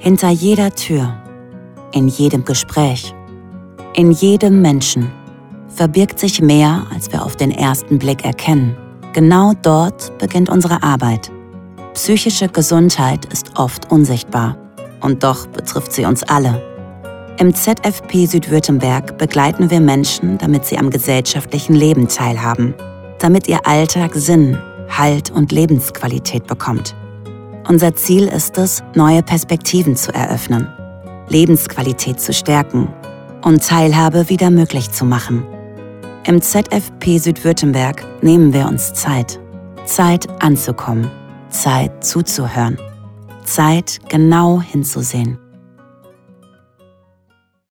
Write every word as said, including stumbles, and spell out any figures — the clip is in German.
Hinter jeder Tür, in jedem Gespräch, in jedem Menschen verbirgt sich mehr, als wir auf den ersten Blick erkennen. Genau dort beginnt unsere Arbeit. Psychische Gesundheit ist oft unsichtbar und doch betrifft sie uns alle. Im Z F P Südwürttemberg begleiten wir Menschen, damit sie am gesellschaftlichen Leben teilhaben, damit ihr Alltag Sinn, Halt und Lebensqualität bekommt. Unser Ziel ist es, neue Perspektiven zu eröffnen, Lebensqualität zu stärken und Teilhabe wieder möglich zu machen. Im Z F P Südwürttemberg nehmen wir uns Zeit. Zeit anzukommen, Zeit zuzuhören, Zeit genau hinzusehen.